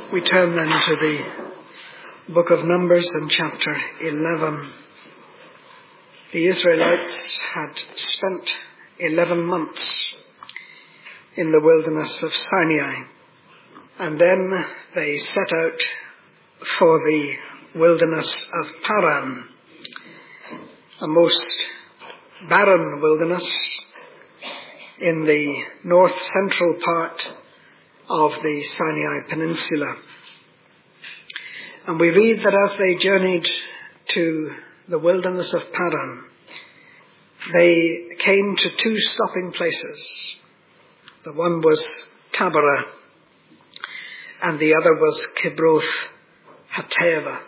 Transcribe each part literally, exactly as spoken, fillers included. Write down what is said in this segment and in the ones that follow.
We turn then to the book of Numbers and chapter eleven. The Israelites had spent eleven months in the wilderness of Sinai, and then they set out for the wilderness of Paran, a most barren wilderness in the north central part of the Sinai Peninsula. And we read that as they journeyed to the wilderness of Paran, they came to two stopping places. The one was Taberah, and the other was Kibroth Hattaavah.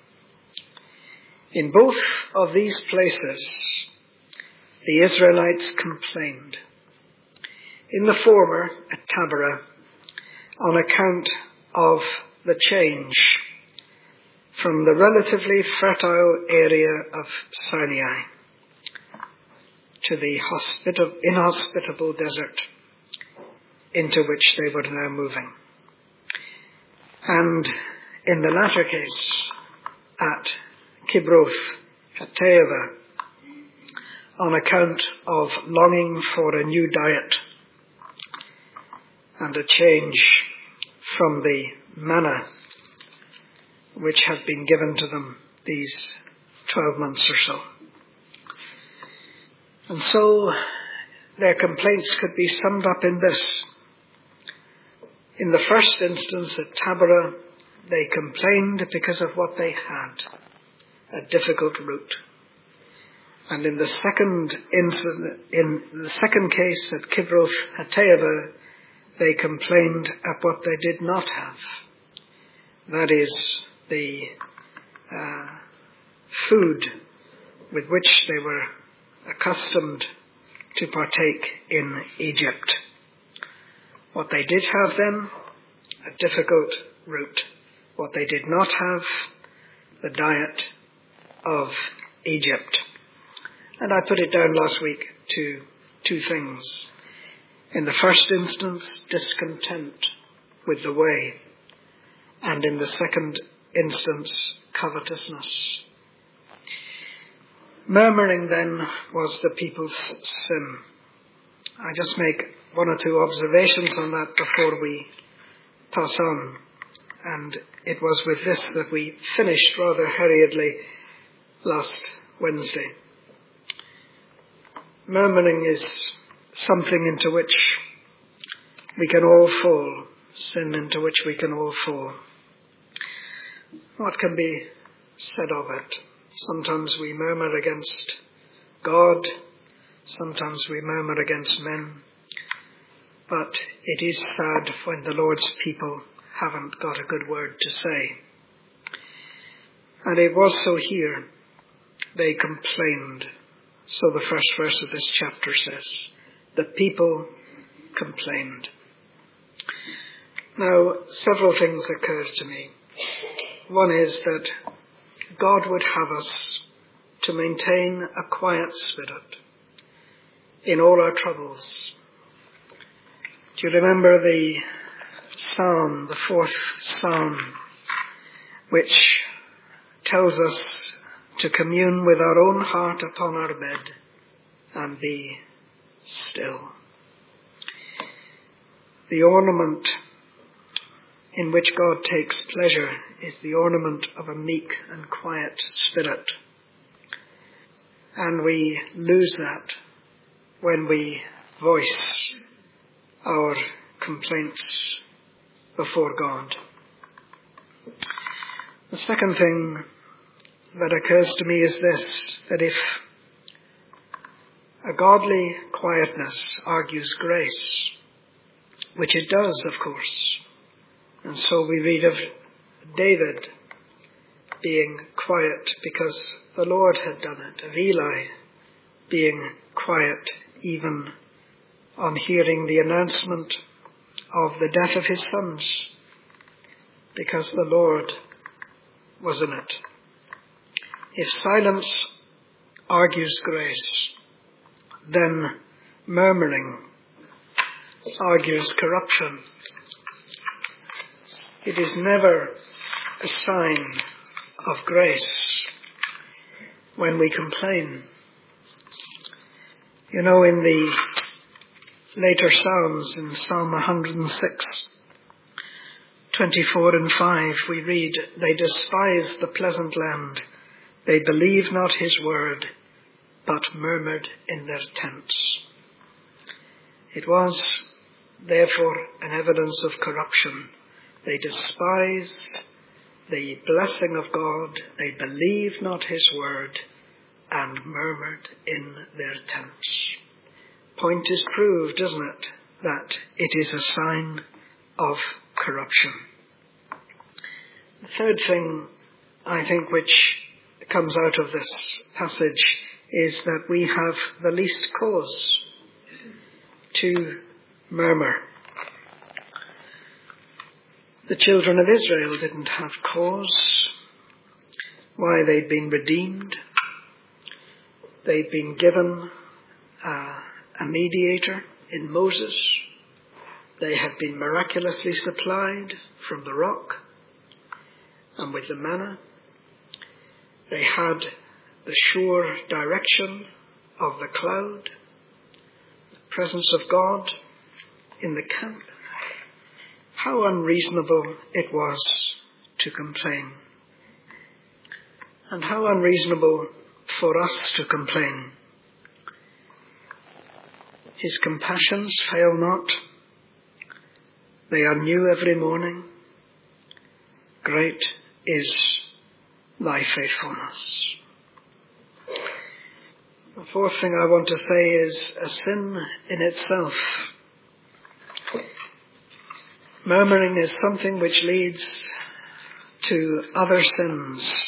In both of these places, the Israelites complained. In the former, at Taberah, on account of the change from the relatively fertile area of Sinai to the hospitable, inhospitable desert into which they were now moving. And in the latter case, at Kibroth Hattaavah, on account of longing for a new diet and a change from the manna which had been given to them these twelve months or so. And so their complaints could be summed up in this. In the first instance at Taberah, they complained because of what they had, a difficult route. And in the second incident, in the second case at Kibroth Hattaavah, they complained at what they did not have. That is, the uh, food with which they were accustomed to partake in Egypt. What they did have then, a difficult route. What they did not have, the diet of Egypt. And I put it down last week to two things. In the first instance, discontent with the way. And in the second instance, covetousness. Murmuring then was the people's sin. I just make one or two observations on that before we pass on. And it was with this that we finished rather hurriedly last Wednesday. Murmuring is something into which we can all fall, sin into which we can all fall. What can be said of it? Sometimes we murmur against God, sometimes we murmur against men, but it is sad when the Lord's people haven't got a good word to say. And it was so here. They complained. So the first verse of this chapter says, the people complained. Now, several things occurred to me. One is that God would have us to maintain a quiet spirit in all our troubles. Do you remember the psalm, the fourth psalm, which tells us to commune with our own heart upon our bed and be still? The ornament in which God takes pleasure is the ornament of a meek and quiet spirit. And we lose that when we voice our complaints before God. The second thing that occurs to me is this, that if a godly quietness argues grace, which it does, of course, and so we read of David being quiet because the Lord had done it, of Eli being quiet even on hearing the announcement of the death of his sons, because the Lord was in it. If silence argues grace, then murmuring argues corruption. It is never a sign of grace when we complain. You know, in the later Psalms, in Psalm one hundred six, twenty-four and five, we read, "They despise the pleasant land. They believe not his word, but murmured in their tents." It was, therefore, an evidence of corruption. They despised the blessing of God. They believed not his word and murmured in their tents. Point is proved, doesn't it, that it is a sign of corruption. The third thing, I think, which comes out of this passage is that we have the least cause to murmur. The children of Israel didn't have cause. Why? They'd been redeemed. They'd been given uh, a mediator in Moses. They had been miraculously supplied from the rock and with the manna. They had the sure direction of the cloud, the presence of God in the camp. How unreasonable it was to complain. And how unreasonable for us to complain. His compassions fail not. They are new every morning. Great is thy faithfulness. The fourth thing I want to say is a sin in itself. Murmuring is something which leads to other sins.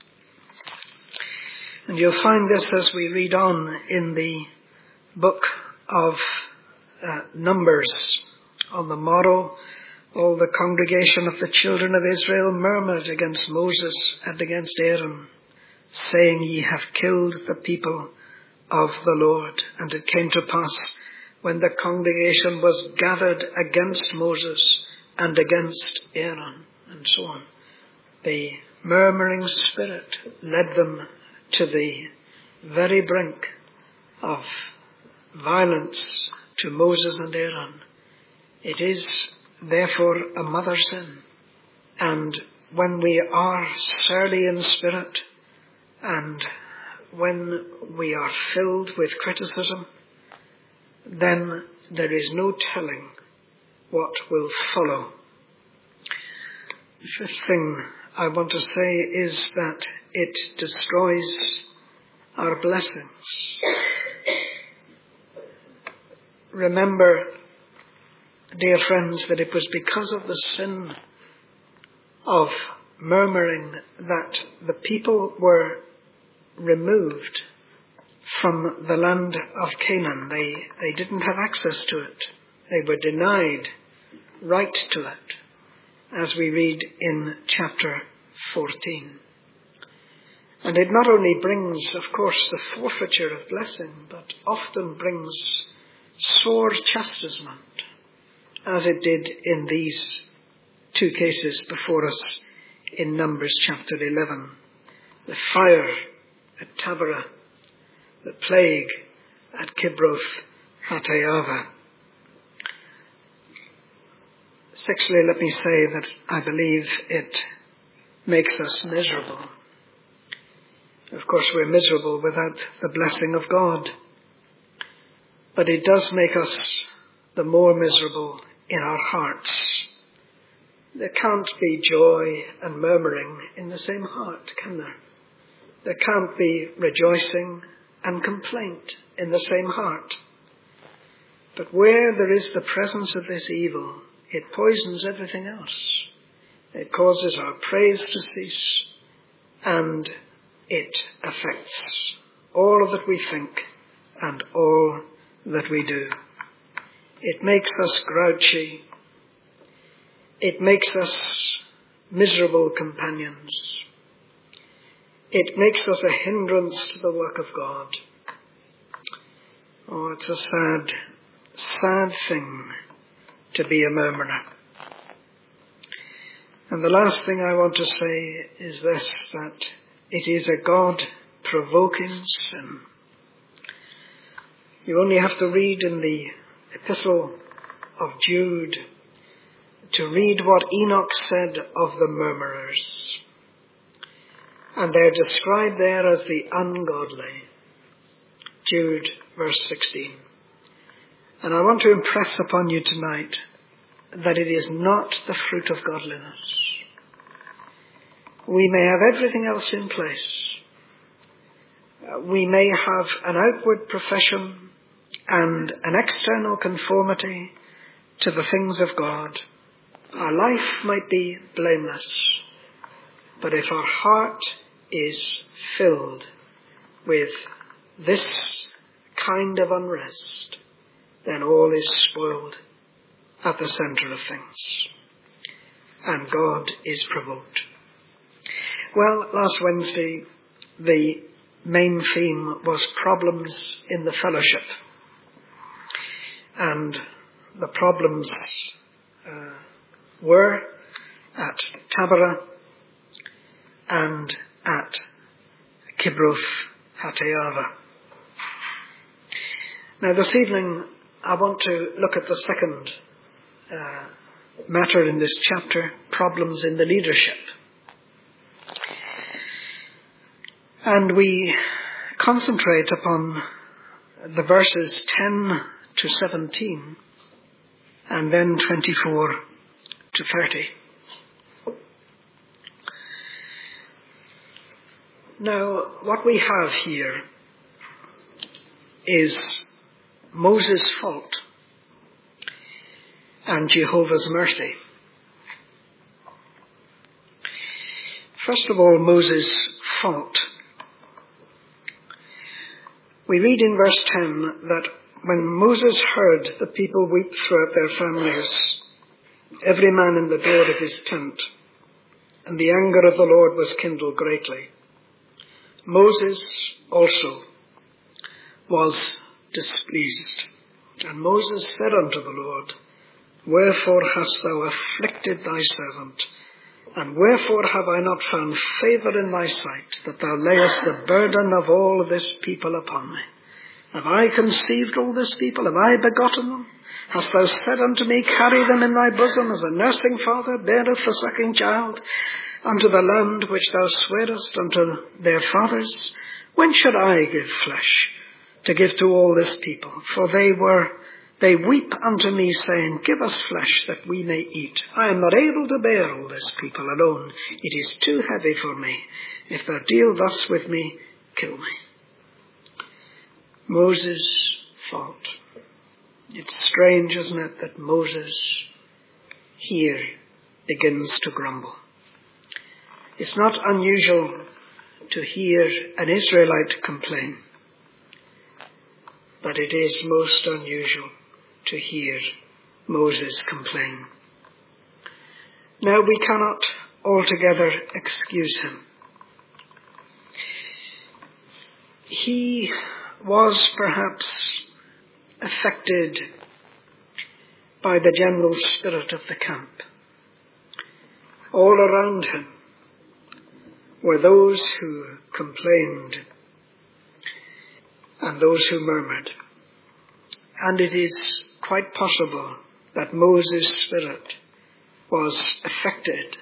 And you'll find this as we read on in the book of uh, Numbers. On the morrow, all the congregation of the children of Israel murmured against Moses and against Aaron, saying, "Ye have killed the people of the Lord." And it came to pass, when the congregation was gathered against Moses and against Aaron, and so on, the murmuring spirit led them to the very brink of violence to Moses and Aaron. It is therefore a mother sin. And when we are surly in spirit, and when we are filled with criticism, then there is no telling what will follow. The fifth thing I want to say is that it destroys our blessings. Remember, dear friends, that it was because of the sin of murmuring that the people were removed from the land of Canaan. They, they didn't have access to it. They were denied right to it, as we read in chapter fourteen. And it not only brings, of course, the forfeiture of blessing, but often brings sore chastisement, as it did in these two cases before us in Numbers chapter eleven. The fire at Taberah, the plague at Kibroth Hattaavah. Sixthly, let me say that I believe it makes us miserable. Of course, we're miserable without the blessing of God. But it does make us the more miserable in our hearts. There can't be joy and murmuring in the same heart, can there? There can't be rejoicing and complaint in the same heart. But where there is the presence of this evil, it poisons everything else. It causes our praise to cease, and it affects all that we think and all that we do. It makes us grouchy. It makes us miserable companions. It makes us a hindrance to the work of God. Oh, it's a sad, sad thing to be a murmurer. And the last thing I want to say is this, that it is a God-provoking sin. You only have to read in the epistle of Jude to read what Enoch said of the murmurers. And they're described there as the ungodly. Jude verse sixteen. And I want to impress upon you tonight that it is not the fruit of godliness. We may have everything else in place. We may have an outward profession and an external conformity to the things of God. Our life might be blameless. But if our heart is filled with this kind of unrest, then all is spoiled at the center of things. And God is provoked. Well, last Wednesday, the main theme was problems in the fellowship. And the problems uh, were at Taberah and at Kibroth Hattaavah. Now this evening I want to look at the second uh, matter in this chapter, problems in the leadership. And we concentrate upon the verses ten to seventeen and then twenty-four to thirty. Now, what we have here is Moses' fault and Jehovah's mercy. First of all, Moses' fault. We read in verse ten that when Moses heard the people weep throughout their families, every man in the door of his tent, and the anger of the Lord was kindled greatly, Moses also was displeased. And Moses said unto the Lord, Wherefore hast thou afflicted thy servant? And wherefore have I not found favour in thy sight, that thou layest the burden of all this people upon me? Have I conceived all this people? Have I begotten them? Hast thou said unto me, Carry them in thy bosom, as a nursing father beareth the sucking child, unto the land which thou swarest unto their fathers? When should I give flesh to give to all this people? For they were, they weep unto me, saying, Give us flesh that we may eat. I am not able to bear all this people alone. It is too heavy for me. If thou deal thus with me, kill me. Moses' fault. It's strange, isn't it, that Moses here begins to grumble. It's not unusual to hear an Israelite complain, but it is most unusual to hear Moses complain. Now, we cannot altogether excuse him. He was perhaps affected by the general spirit of the camp. All around him were those who complained and those who murmured. And it is quite possible that Moses' spirit was affected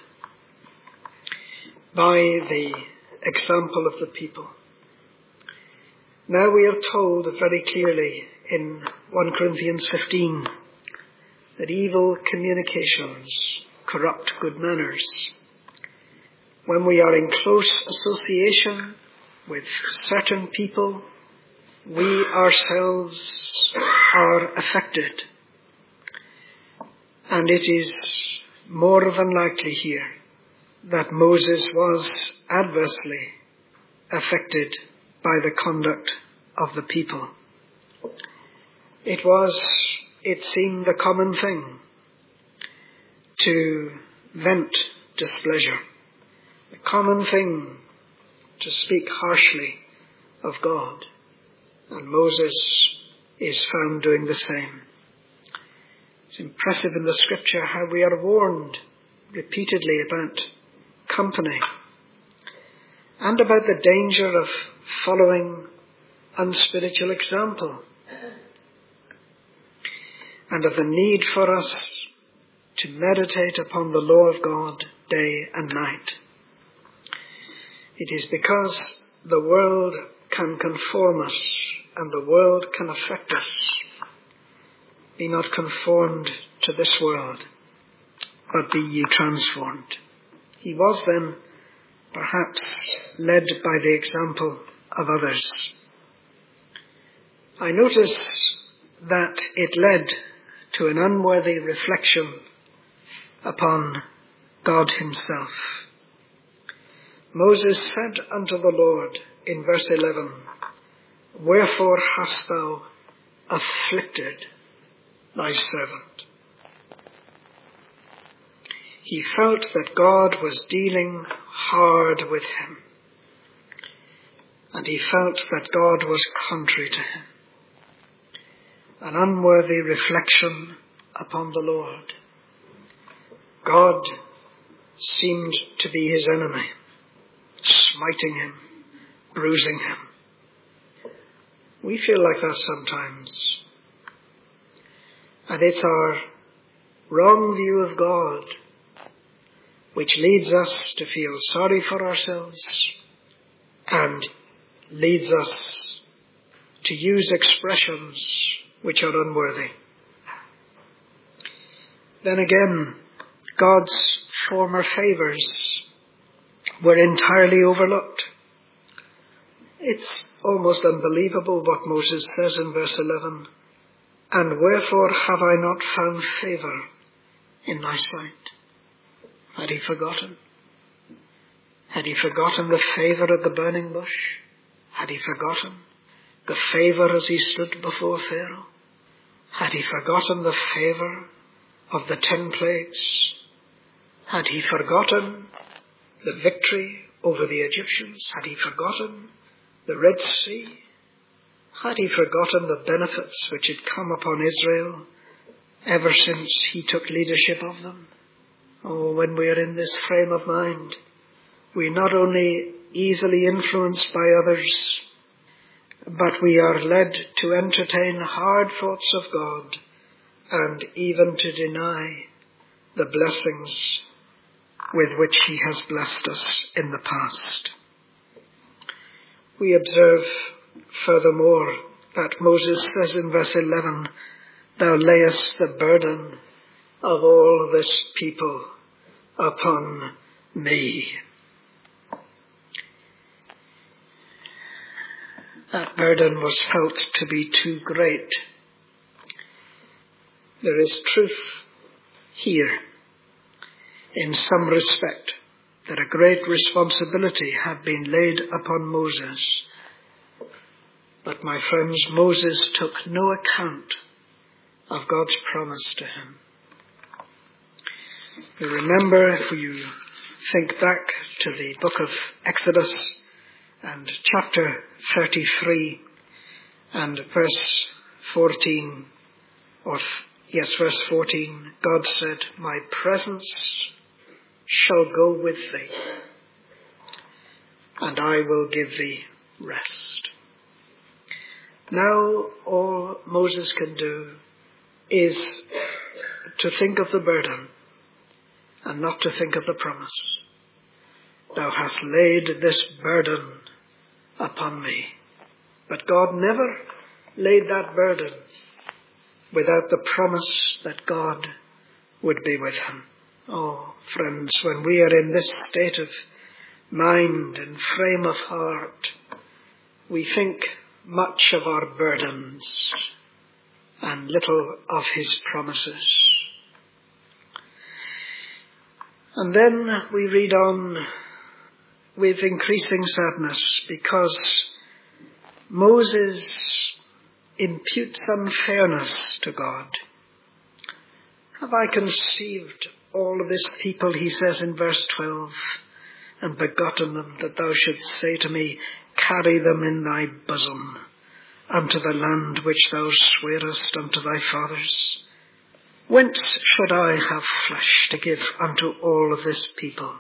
by the example of the people. Now we are told very clearly in First Corinthians fifteen that evil communications corrupt good manners. When we are in close association with certain people, we ourselves are affected. And it is more than likely here that Moses was adversely affected by the conduct of the people. It was, it seemed, a common thing to vent displeasure, a common thing to speak harshly of God. And Moses is found doing the same. It's impressive in the scripture how we are warned repeatedly about company and about the danger of following unspiritual example and of the need for us to meditate upon the law of God day and night. It is because the world can conform us and the world can affect us. Be not conformed to this world, but be ye transformed. He was then perhaps led by the example of others. I notice that it led to an unworthy reflection upon God himself. Moses said unto the Lord in verse eleven, Wherefore hast thou afflicted thy servant? He felt that God was dealing hard with him, and he felt that God was contrary to him. An unworthy reflection upon the Lord. God seemed to be his enemy, smiting him, bruising him. We feel like that sometimes. And it's our wrong view of God which leads us to feel sorry for ourselves and leads us to use expressions which are unworthy. Then again, God's former favours were entirely overlooked. It's almost unbelievable what Moses says in verse eleven. And wherefore have I not found favour in thy sight? Had he forgotten? Had he forgotten the favour of the burning bush? Had he forgotten the favour as he stood before Pharaoh? Had he forgotten the favour of the ten plagues? Had he forgotten the victory over the Egyptians? Had he forgotten the Red Sea? Had he forgotten the benefits which had come upon Israel ever since he took leadership of them? Oh, when we are in this frame of mind, we are not only easily influenced by others, but we are led to entertain hard thoughts of God and even to deny the blessings with which he has blessed us in the past. We observe furthermore that Moses says in verse eleven, Thou layest the burden of all this people upon me. That burden was felt to be too great. There is truth here in some respect that a great responsibility had been laid upon Moses. But my friends, Moses took no account of God's promise to him. You remember, if you think back to the book of Exodus and chapter thirty-three and verse fourteen, or yes, verse fourteen, God said, My presence shall go with thee, and I will give thee rest. Now all Moses can do is to think of the burden and not to think of the promise. Thou hast laid this burden upon me. But God never laid that burden without the promise that God would be with him. Oh, friends, when we are in this state of mind and frame of heart, we think much of our burdens and little of his promises. And then we read on with increasing sadness because Moses imputes unfairness to God. Have I conceived all of this people, he says in verse twelve, and begotten them, that thou shouldst say to me, Carry them in thy bosom unto the land which thou swearest unto thy fathers? Whence should I have flesh to give unto all of this people?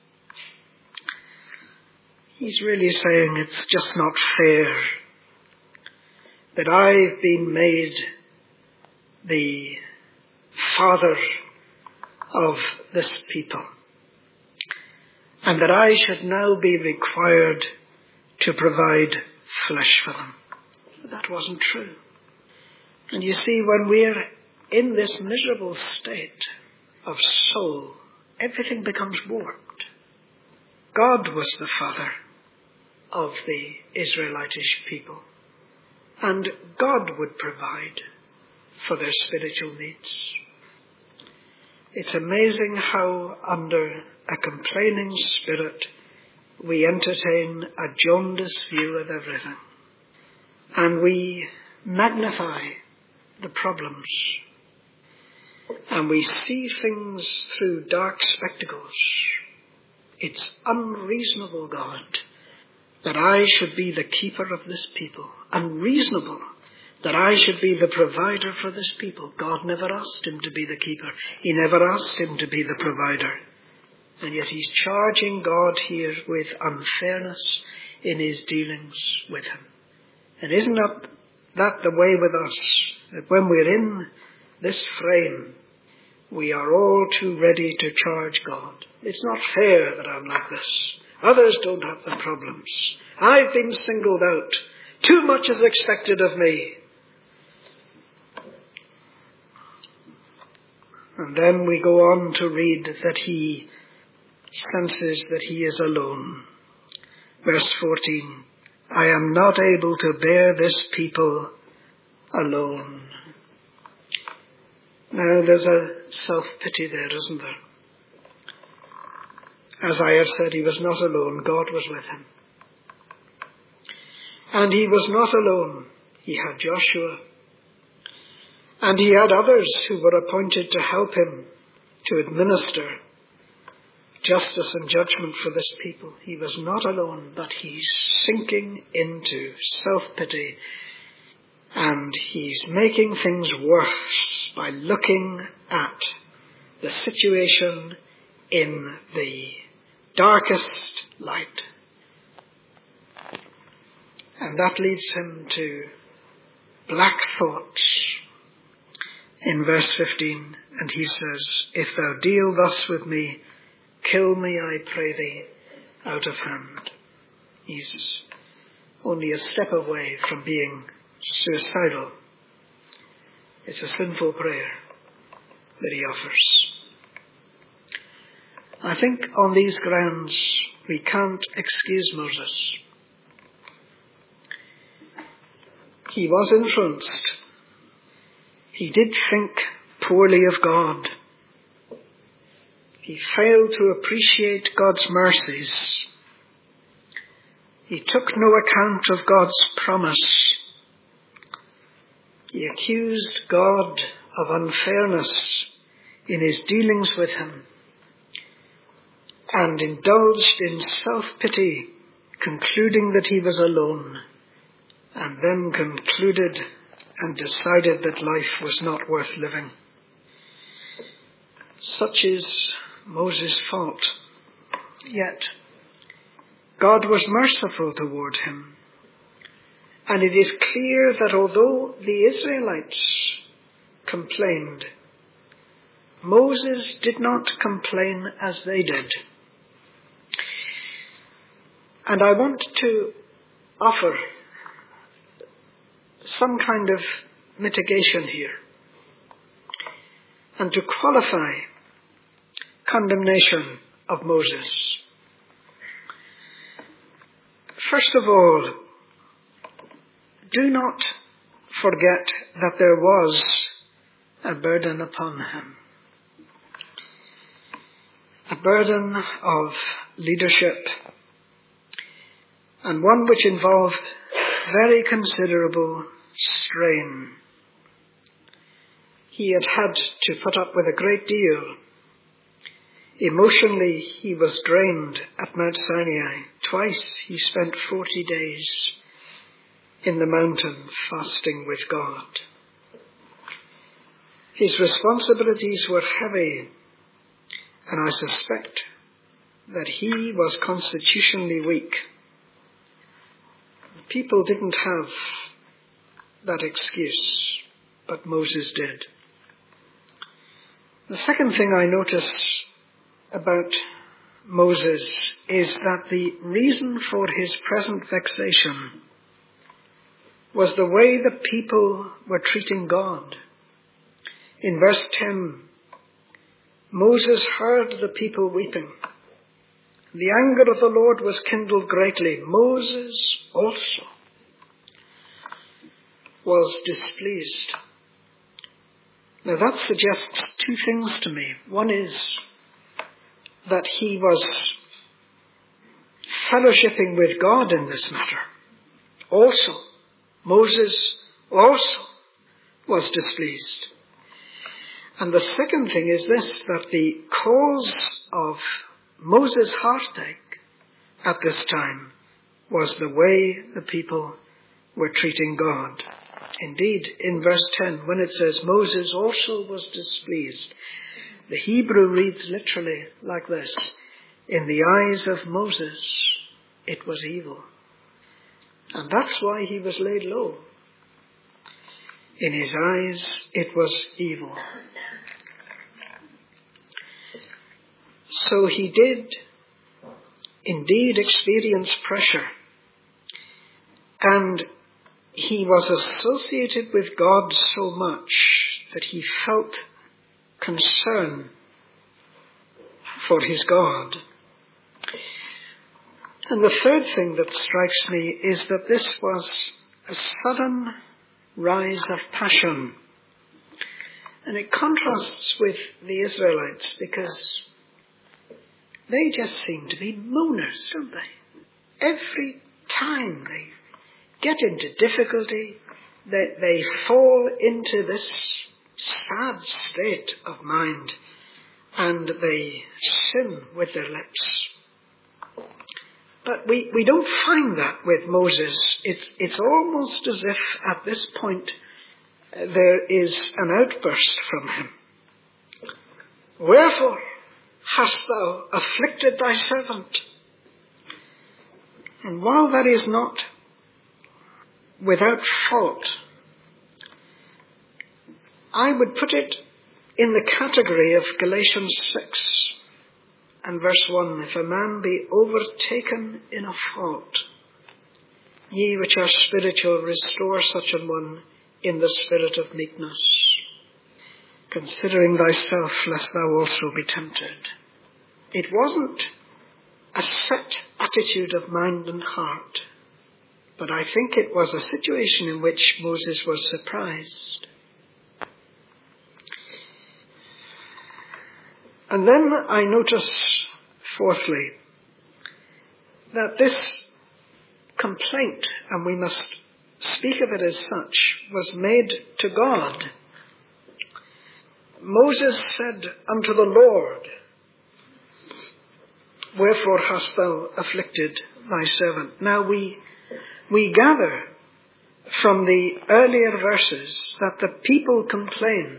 He's really saying it's just not fair that I've been made the father of this people, and that I should now be required to provide flesh for them. But that wasn't true. And you see, when we're in this miserable state of soul, everything becomes warped. God was the father of the Israelitish people, and God would provide for their spiritual needs. It's amazing how under a complaining spirit we entertain a jaundiced view of everything, and we magnify the problems, and we see things through dark spectacles. It's unreasonable, God, that I should be the keeper of this people. Unreasonable that I should be the provider for this people. God never asked him to be the keeper. He never asked him to be the provider. And yet he's charging God here with unfairness in his dealings with him. And isn't that, that the way with us? That when we're in this frame, we are all too ready to charge God. It's not fair that I'm like this. Others don't have the problems. I've been singled out. Too much is expected of me. And then we go on to read that he senses that he is alone. Verse fourteen, I am not able to bear this people alone. Now there's a self-pity there, isn't there? As I have said, he was not alone. God was with him. And he was not alone. He had Joshua. And he had others who were appointed to help him to administer justice and judgment for this people. He was not alone, but he's sinking into self-pity. And he's making things worse by looking at the situation in the darkest light. And that leads him to black thoughts. In verse fifteen, and he says, if thou deal thus with me, kill me, I pray thee, out of hand. He's only a step away from being suicidal. It's a sinful prayer that he offers. I think on these grounds we can't excuse Moses. He was influenced. He did think poorly of God. He failed to appreciate God's mercies. He took no account of God's promise. He accused God of unfairness in his dealings with him, and indulged in self-pity, concluding that he was alone, and then concluded and decided that life was not worth living. Such is Moses' fault. Yet God was merciful toward him. And it is clear that although the Israelites complained, Moses did not complain as they did. And I want to offer some kind of mitigation here, and to qualify condemnation of Moses. First of all, do not forget that there was a burden upon him. A burden of leadership, and one which involved very considerable strain. He had had to put up with a great deal. Emotionally, he was drained at Mount Sinai. Twice he spent forty days in the mountain fasting with God. His responsibilities were heavy, and I suspect that he was constitutionally weak. People didn't have that excuse, but Moses did. The second thing I notice about Moses is that the reason for his present vexation was the way the people were treating God. In verse ten, Moses heard the people weeping. The anger of the Lord was kindled greatly. Moses also was displeased. Now that suggests two things to me. One is that he was fellowshipping with God in this matter. Also, Moses also was displeased. And the second thing is this, that the cause of Moses' heartache at this time was the way the people were treating God. Indeed, in verse ten, when it says Moses also was displeased, the Hebrew reads literally like this: in the eyes of Moses, it was evil. And that's why he was laid low. In his eyes, it was evil. So he did indeed experience pressure, and he was associated with God so much that he felt concern for his God. And the third thing that strikes me is that this was a sudden rise of passion. And it contrasts with the Israelites because they just seem to be moaners, don't they? Every time they get into difficulty, they, they fall into this sad state of mind and they sin with their lips. But we, we don't find that with Moses. It's, it's almost as if at this point uh, there is an outburst from him. Wherefore hast thou afflicted thy servant? And while that is not without fault, I would put it in the category of Galatians six and verse one. If a man be overtaken in a fault, ye which are spiritual, restore such an one in the spirit of meekness, considering thyself, lest thou also be tempted. It wasn't a set attitude of mind and heart, but I think it was a situation in which Moses was surprised. And then I notice, fourthly, that this complaint, and we must speak of it as such, was made to God. Moses said unto the Lord, wherefore hast thou afflicted thy servant? Now we, we gather from the earlier verses that the people complained.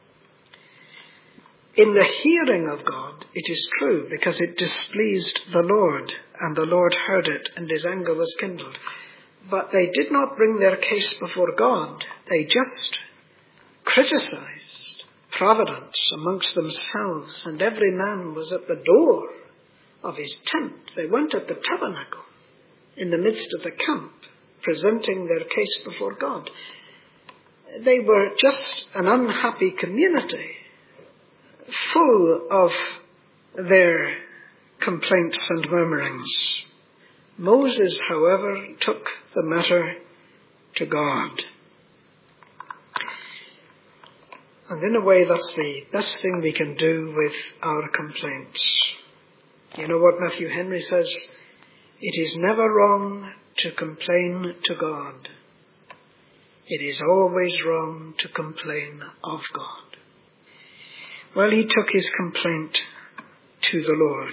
In the hearing of God, it is true, because it displeased the Lord, and the Lord heard it, and his anger was kindled. But they did not bring their case before God. They just criticized providence amongst themselves, and every man was at the door of his tent. They weren't at the tabernacle in the midst of the camp, presenting their case before God. They were just an unhappy community, full of their complaints and murmurings. Moses, however, took the matter to God. And in a way, that's the best thing we can do with our complaints. You know what Matthew Henry says? It is never wrong to complain to God. It is always wrong to complain of God. Well, he took his complaint to the Lord.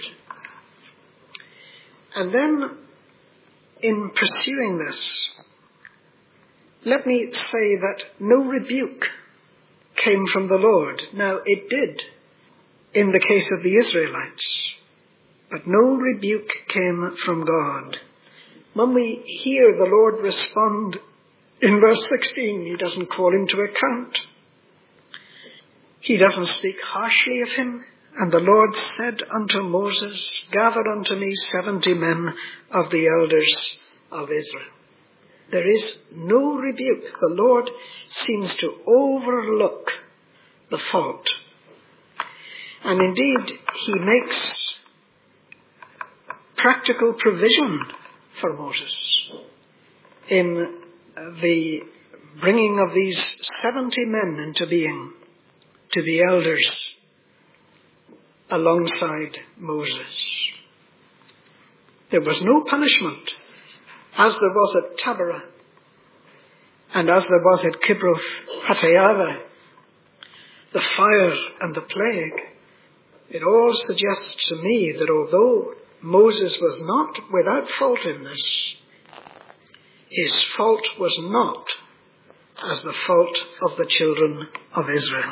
And then, in pursuing this, let me say that no rebuke came from the Lord. Now it did in the case of the Israelites, but no rebuke came from God. When we hear the Lord respond in verse sixteen, he doesn't call him to account. He doesn't speak harshly of him. And the Lord said unto Moses, gather unto me seventy men of the elders of Israel. There is no rebuke. The Lord seems to overlook the fault. And indeed, he makes practical provision for Moses in the bringing of these seventy men into being to be elders alongside Moses. There was no punishment, as there was at Taberah, and as there was at Kibroth Hattaavah, the fire and the plague. It all suggests to me that although Moses was not without fault in this, his fault was not as the fault of the children of Israel.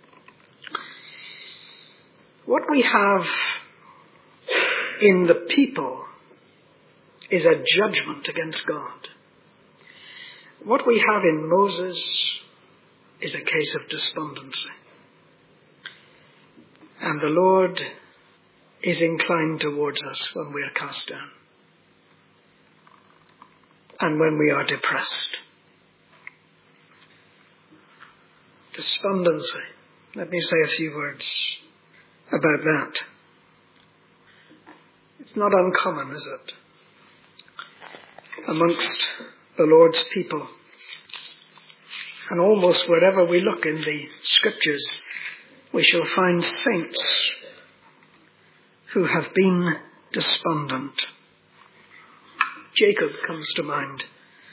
What we have in the people is a judgment against God. What we have in Moses is a case of despondency. And the Lord is inclined towards us when we are cast down and when we are depressed. Despondency. Let me say a few words about that. It's not uncommon, is it, amongst the Lord's people? And almost wherever we look in the scriptures, we shall find saints who have been despondent. Jacob comes to mind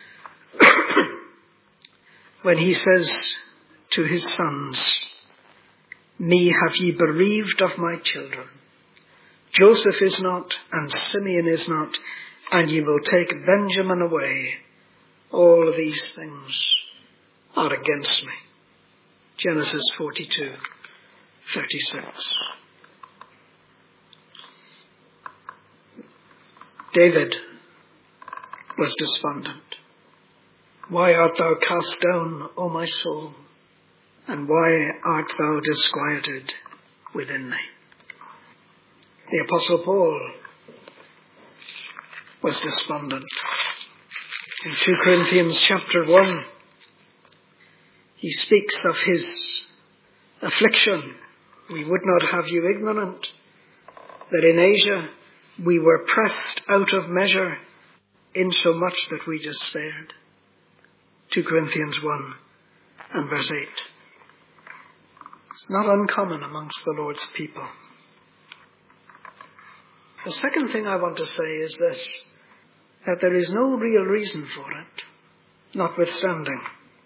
when he says to his sons, me have ye bereaved of my children. Joseph is not, and Simeon is not, and ye will take Benjamin away. All of these things are against me. Genesis forty-two, thirty-six. David was despondent. Why art thou cast down, O my soul? And why art thou disquieted within me? The Apostle Paul was despondent. In Second Corinthians chapter one, he speaks of his affliction. We would not have you ignorant that in Asia we were pressed out of measure, insomuch that we despaired. Second Corinthians one and verse eight. It's not uncommon amongst the Lord's people. The second thing I want to say is this, that there is no real reason for it, notwithstanding.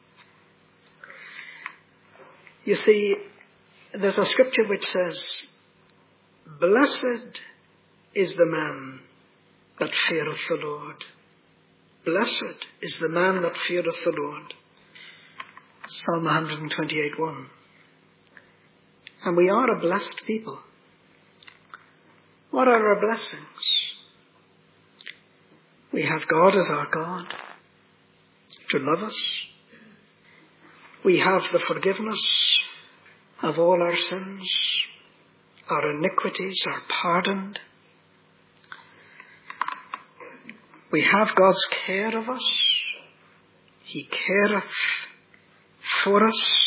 You see, there's a scripture which says, blessed is the man that feareth the Lord. Blessed is the man that feareth the Lord. Psalm one twenty-eight one. And we are a blessed people. What are our blessings? We have God as our God to love us. We have the forgiveness of all our sins. Our iniquities are pardoned. We have God's care of us. He careth for us.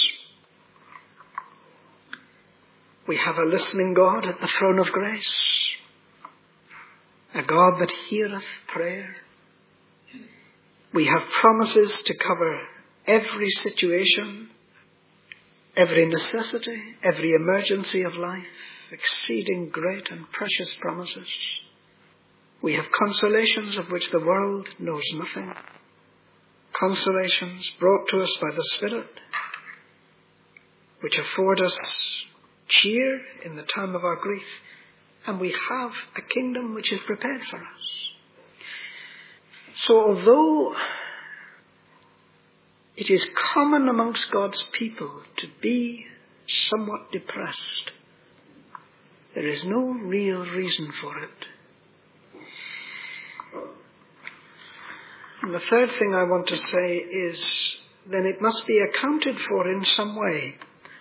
We have a listening God at the throne of grace, a God that heareth prayer. We have promises to cover every situation, every necessity, every emergency of life, exceeding great and precious promises. We have consolations of which the world knows nothing, consolations brought to us by the Spirit, which afford us cheer in the time of our grief, and we have a kingdom which is prepared for us. So although It is common amongst God's people to be somewhat depressed. There is no real reason for it. And the third thing I want to say is, then it must be accounted for in some way.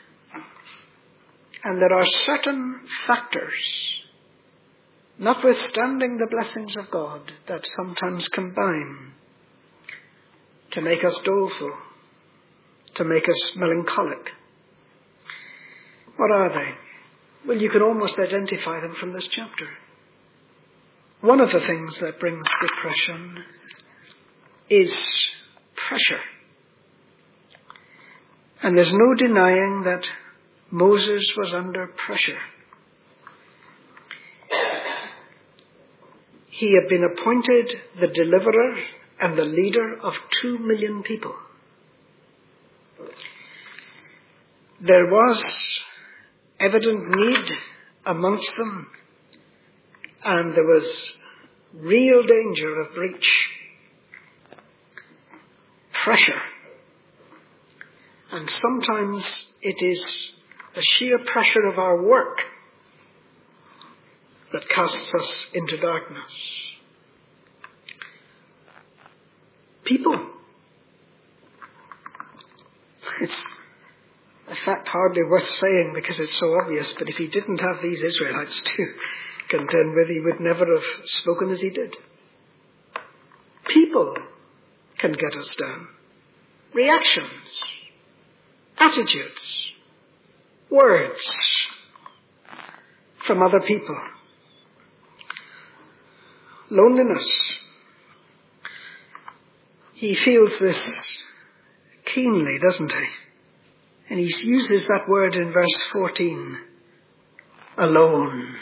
And there are certain factors, notwithstanding the blessings of God, that sometimes combine to make us doleful, to make us melancholic. What are they? Well, you can almost identify them from this chapter. One of the things that brings depression is pressure. And there's no denying that Moses was under pressure. He had been appointed the deliverer and the leader of two million people. There was evident need amongst them, and there was real danger of breach, pressure. And sometimes it is the sheer pressure of our work that casts us into darkness. People. It's a fact hardly worth saying because it's so obvious, but if he didn't have these Israelites to contend with, he would never have spoken as he did. People can get us down. Reactions, attitudes, words from other people. Loneliness. He feels this keenly, doesn't he? And he uses that word in verse fourteen. Alone.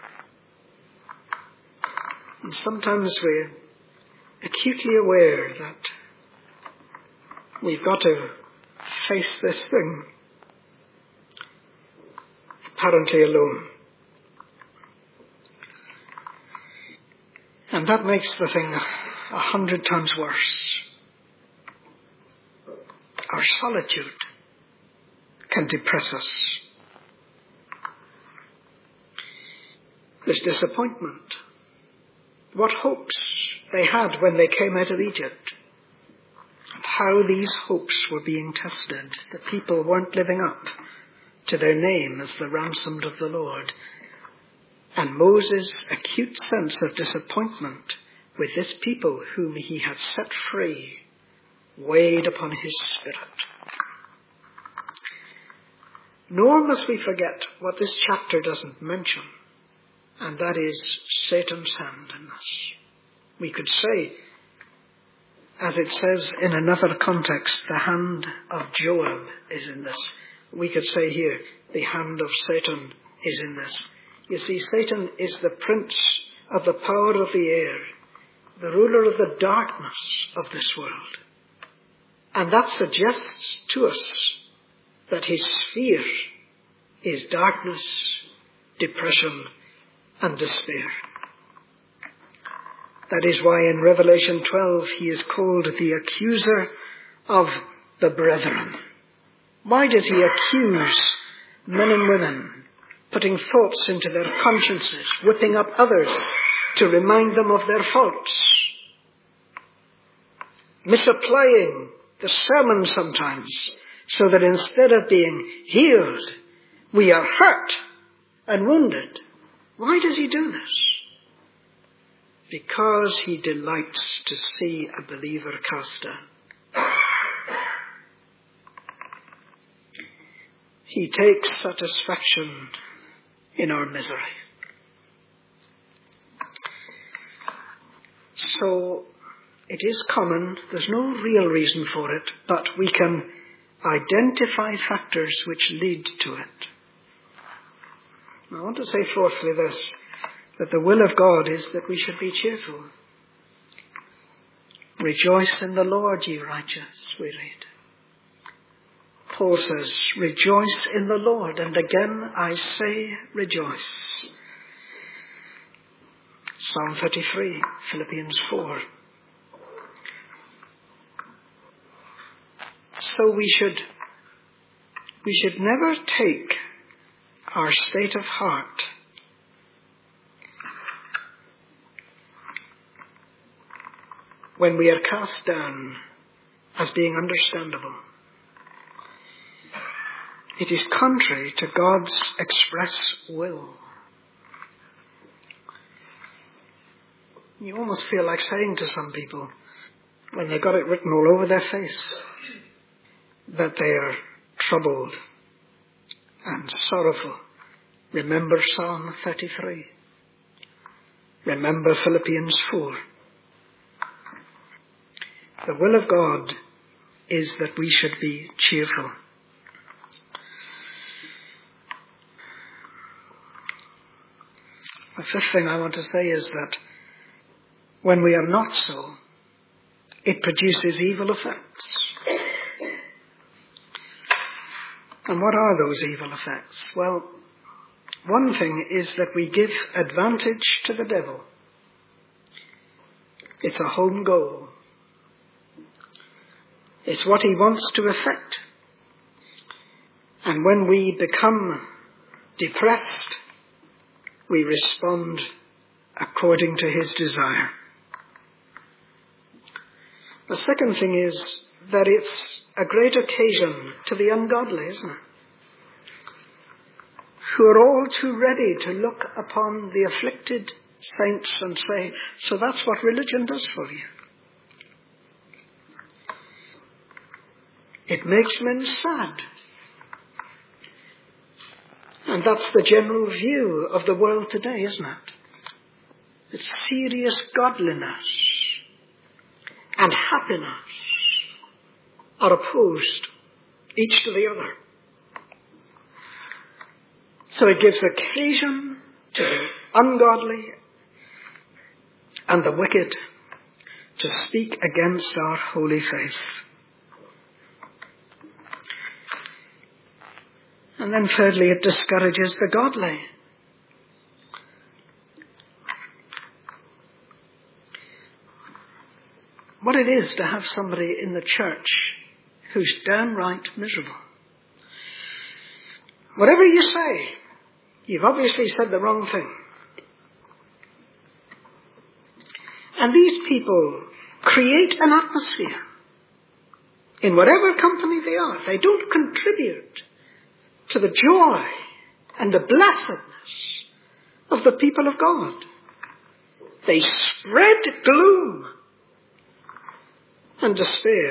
And sometimes we're acutely aware that we've got to face this thing apparently alone. And that makes the thing a hundred times worse. Our solitude can depress us. There's disappointment. What hopes they had when they came out of Egypt, and how these hopes were being tested. The people weren't living up to their name as the ransomed of the Lord. And Moses' acute sense of disappointment with this people whom he had set free weighed upon his spirit. Nor must we forget what this chapter doesn't mention, and that is Satan's hand in this. We could say, as it says in another context, the hand of Joab is in this. We could say here, the hand of Satan is in this. You see, Satan is the prince of the power of the air, the ruler of the darkness of this world. And that suggests to us that his sphere is darkness, depression, and despair. That is why in Revelation twelve he is called the accuser of the brethren. Why does he accuse men and women, putting thoughts into their consciences, whipping up others to remind them of their faults, misapplying the sermon sometimes, so that instead of being healed, we are hurt and wounded? Why does he do this? Because he delights to see a believer cast down. He takes satisfaction in our misery. So it is common, there's no real reason for it, but we can identify factors which lead to it. I want to say fourthly this, that the will of God is that we should be cheerful. Rejoice in the Lord, ye righteous, we read. Paul says, rejoice in the Lord, and again I say rejoice. Psalm thirty-three, Philippians four. so we should, we should never take our state of heart when we are cast down as being understandable. It is contrary to God's express will. You almost feel like saying to some people, when they've got it written all over their face, that they are troubled and sorrowful. Remember Psalm thirty-three. Remember Philippians four. The will of God is that we should be cheerful. The fifth thing I want to say is that when we are not so, it produces evil effects. And what are those evil effects? Well, one thing is that we give advantage to the devil. It's a home goal. It's what he wants to effect. And when we become depressed, we respond according to his desire. The second thing is that it's a great occasion to the ungodly, isn't it? Who are all too ready to look upon the afflicted saints and say, so that's what religion does for you. It makes men sad. And that's the general view of the world today, isn't it? That serious godliness and happiness are opposed, each to the other. So it gives occasion to the ungodly and the wicked to speak against our holy faith. And then thirdly, it discourages the godly. What it is to have somebody in the church who's downright miserable. Whatever you say, you've obviously said the wrong thing. And these people create an atmosphere in whatever company they are. They don't contribute to the joy and the blessedness of the people of God. They spread gloom and despair.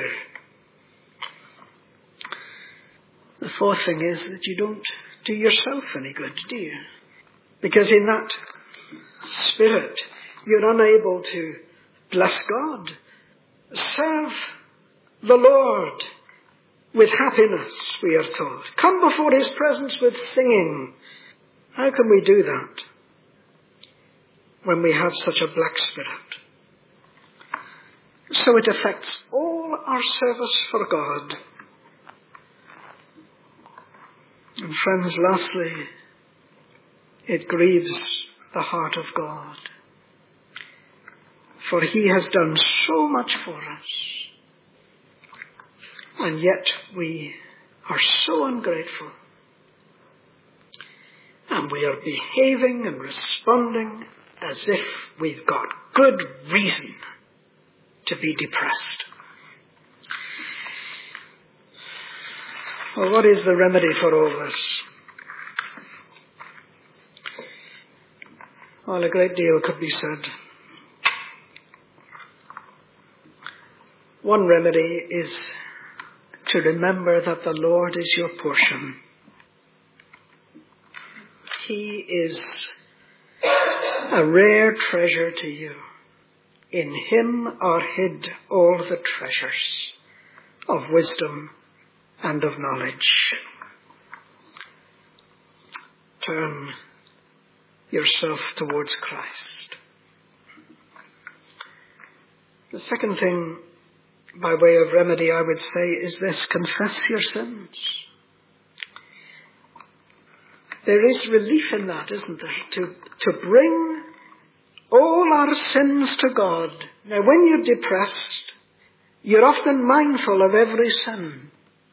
The fourth thing is that you don't do yourself any good, do you? Because in that spirit, you're unable to bless God, serve the Lord with happiness, we are told. Come before his presence with singing. How can we do that when we have such a black spirit? So it affects all our service for God. And friends, lastly, it grieves the heart of God. For he has done so much for us. And yet we are so ungrateful. And we are behaving and responding as if we've got good reason to be depressed. Well, what is the remedy for all this? Well, a great deal could be said. One remedy is to remember that the Lord is your portion. He is a rare treasure to you. In him are hid all the treasures of wisdom and of knowledge. Turn yourself towards Christ. The second thing, by way of remedy, I would say, is this: confess your sins. There is relief in that, isn't there? To, to bring all our sins to God. Now, when you're depressed, you're often mindful of every sin.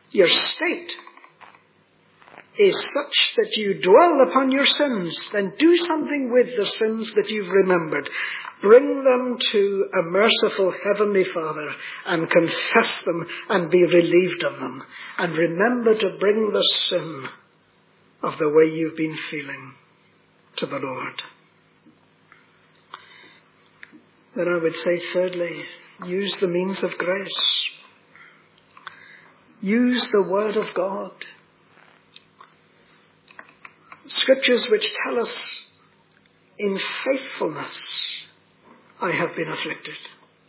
your state is such that you dwell upon your sins, then do something with the sins that you've remembered. Bring them to a merciful Heavenly Father and confess them and be relieved of them. And remember to bring the sin of the way you've been feeling to the Lord. Then I would say, thirdly, use the means of grace. Use the Word of God. Scriptures which tell us, in faithfulness I have been afflicted.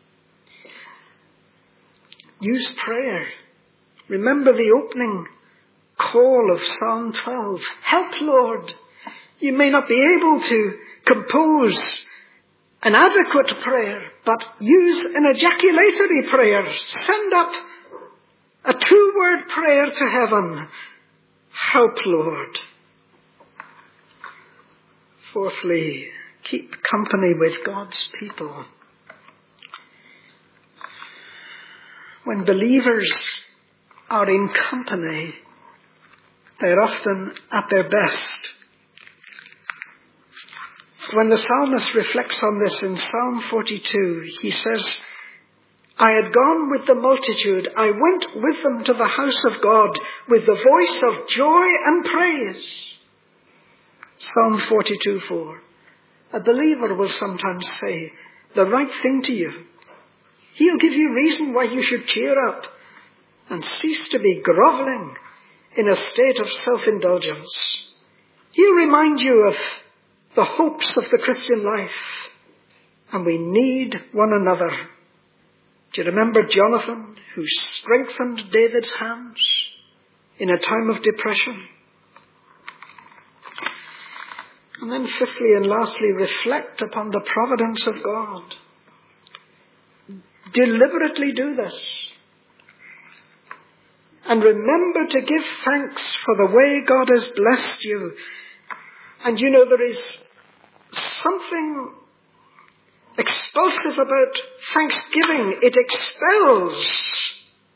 Use prayer. Remember the opening call of Psalm twelve. Help, Lord. You may not be able to compose an adequate prayer, but use an ejaculatory prayer. Send up a two-word prayer to heaven. Help, Lord. Fourthly, keep company with God's people. When believers are in company, they're often at their best. When the psalmist reflects on this in Psalm forty-two, he says, I had gone with the multitude. I went with them to the house of God with the voice of joy and praise. Psalm forty-two four. A believer will sometimes say the right thing to you. He'll give you reason why you should cheer up and cease to be grovelling in a state of self-indulgence. He'll remind you of the hopes of the Christian life, and we need one another. Do you remember Jonathan, who strengthened David's hands in a time of depression? And then fifthly and lastly, reflect upon the providence of God. Deliberately do this. And remember to give thanks for the way God has blessed you. And you know, there is something expulsive about thanksgiving. It expels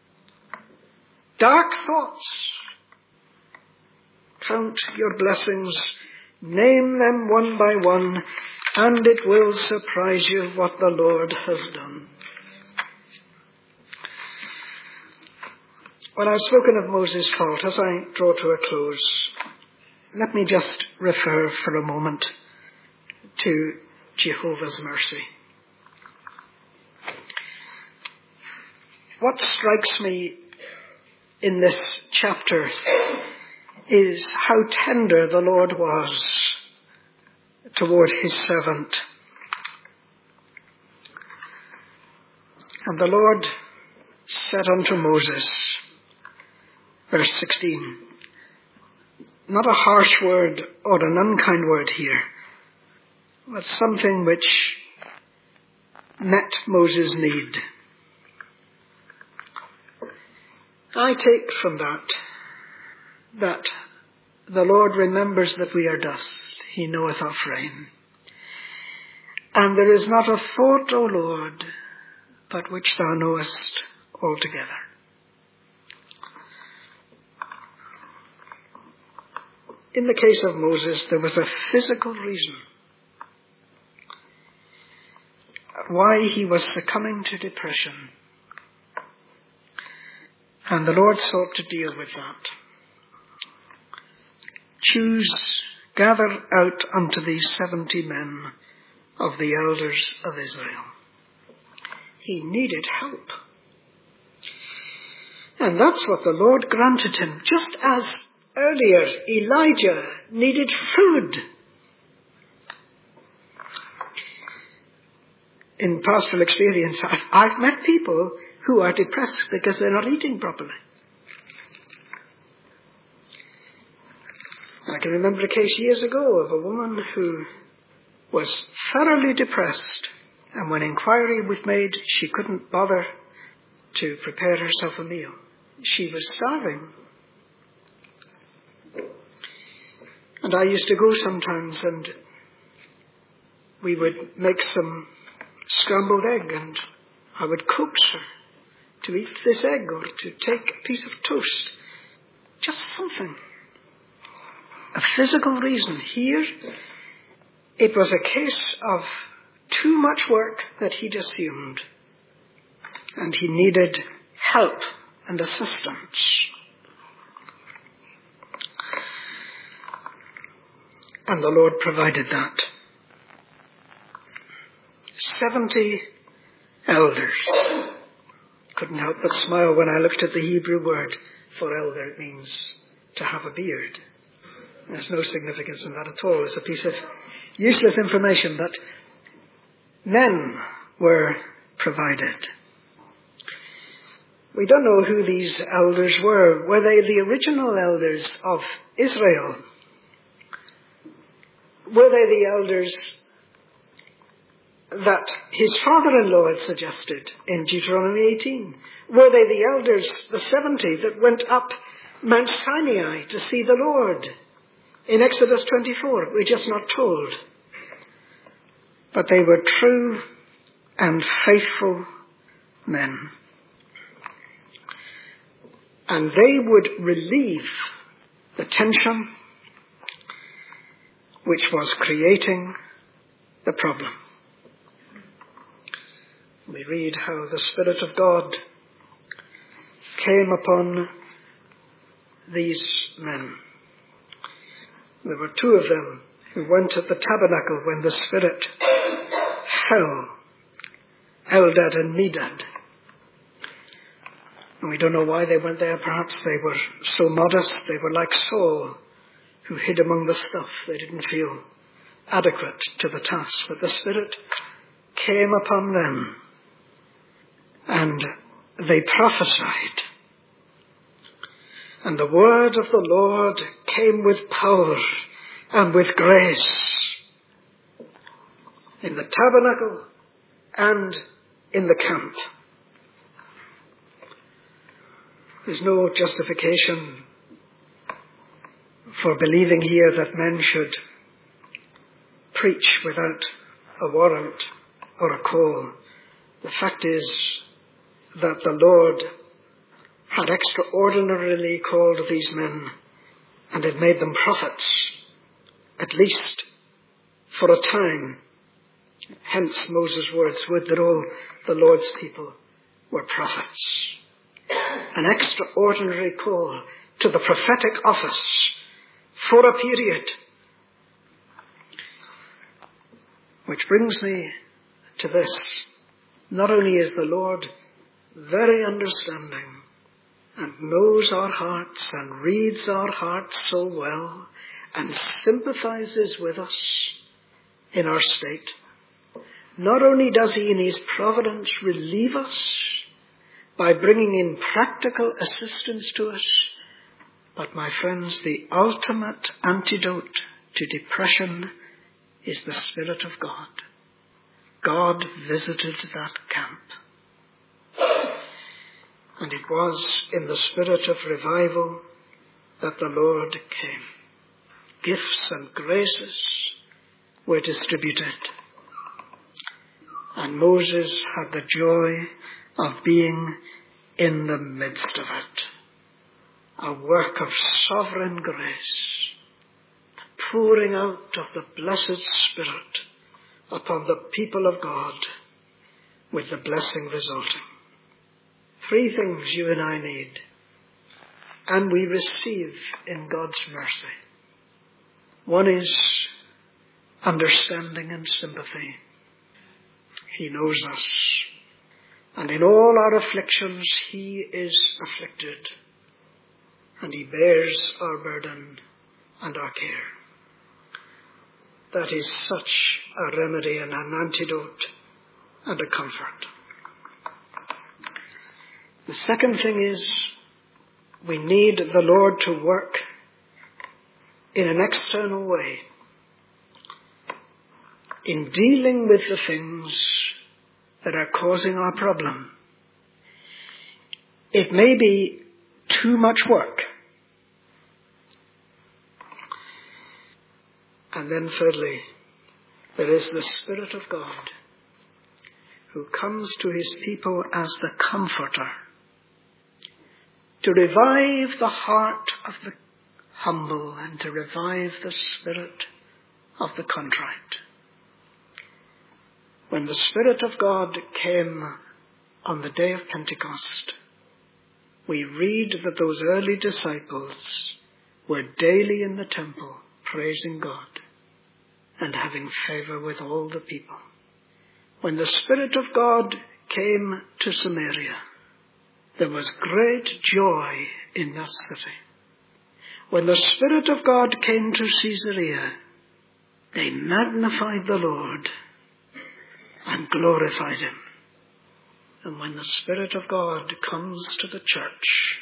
dark thoughts. Count your blessings. Name them one by one, and it will surprise you what the Lord has done. When I've spoken of Moses' fault, as I draw to a close, let me just refer for a moment to Jehovah's mercy. What strikes me in this chapter is how tender the Lord was toward his servant. And the Lord said unto Moses, verse sixteen, not a harsh word or an unkind word here, but something which met Moses' need. I take from that that the Lord remembers that we are dust. He knoweth our frame. And there is not a thought, O Lord, but which thou knowest altogether. In the case of Moses, there was a physical reason why he was succumbing to depression. And the Lord sought to deal with that. Choose, gather out unto these seventy men of the elders of Israel. He needed help. And that's what the Lord granted him, just as earlier Elijah needed food. In pastoral experience, I've, I've met people who are depressed because they're not eating properly. I can remember a case years ago of a woman who was thoroughly depressed, and when inquiry was made, she couldn't bother to prepare herself a meal. She was starving. And I used to go sometimes, and we would make some scrambled egg, and I would coax her to eat this egg or to take a piece of toast. Just something. A physical reason. Here, it was a case of too much work that he'd assumed, and he needed help and assistance. And the Lord provided that. Seventy elders. Couldn't help but smile when I looked at the Hebrew word for elder. It means to have a beard. There's no significance in that at all. It's a piece of useless information, but men were provided. We don't know who these elders were. Were they the original elders of Israel? Were they the elders that his father-in-law had suggested in Deuteronomy eighteen? Were they the elders, the seventy, that went up Mount Sinai to see the Lord in Exodus twenty-four? We're just not told. But they were true and faithful men. And they would relieve the tension which was creating the problem. We read how the Spirit of God came upon these men. There were two of them who went at the tabernacle when the Spirit fell, Eldad and Medad. And we don't know why they went there. Perhaps they were so modest. They were like Saul, who hid among the stuff. They didn't feel adequate to the task. But the Spirit came upon them, and they prophesied. And the word of the Lord came with power and with grace in the tabernacle and in the camp. There's no justification for believing here that men should preach without a warrant or a call. The fact is that the Lord had extraordinarily called these men and had made them prophets, at least for a time. Hence Moses' words, would that all the Lord's people were prophets. An extraordinary call to the prophetic office for a period. Which brings me to this. Not only is the Lord very understanding and knows our hearts and reads our hearts so well and sympathizes with us in our state, not only does he in his providence relieve us by bringing in practical assistance to us, but my friends, the ultimate antidote to depression is the Spirit of God. God visited that camp. And it was in the spirit of revival that the Lord came. Gifts and graces were distributed. And Moses had the joy of being in the midst of it. A work of sovereign grace, the pouring out of the blessed Spirit upon the people of God, with the blessing resulting. Three things you and I need, and we receive in God's mercy. One is understanding and sympathy. He knows us, and in all our afflictions he is afflicted, and he bears our burden and our care. That is such a remedy and an antidote and a comfort. The second thing is we need the Lord to work in an external way in dealing with the things that are causing our problem. It may be too much work. And then thirdly, there is the Spirit of God who comes to his people as the comforter to revive the heart of the humble and to revive the spirit of the contrite. When the Spirit of God came on the day of Pentecost, we read that those early disciples were daily in the temple praising God and having favor with all the people. When the Spirit of God came to Samaria, there was great joy in that city. When the Spirit of God came to Caesarea, they magnified the Lord and glorified him. And when the Spirit of God comes to the church,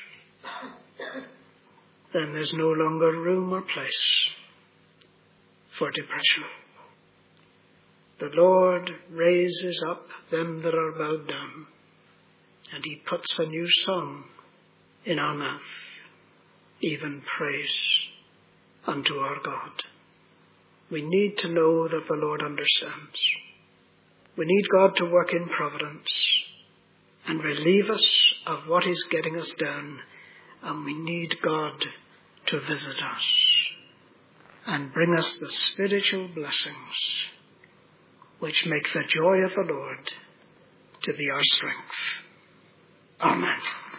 then there's no longer room or place for depression. The Lord raises up them that are bowed down, and he puts a new song in our mouth, even praise unto our God. We need to know that the Lord understands. We need God to work in providence and relieve us of what is getting us down. And we need God to visit us and bring us the spiritual blessings which make the joy of the Lord to be our strength. Amen.